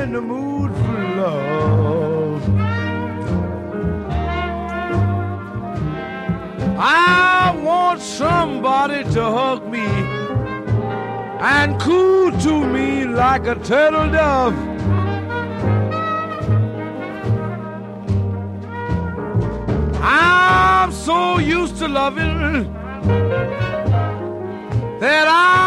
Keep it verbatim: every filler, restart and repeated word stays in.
in the mood for love. I want somebody to hug me and coo to me like a turtle dove. I'm so used to loving that I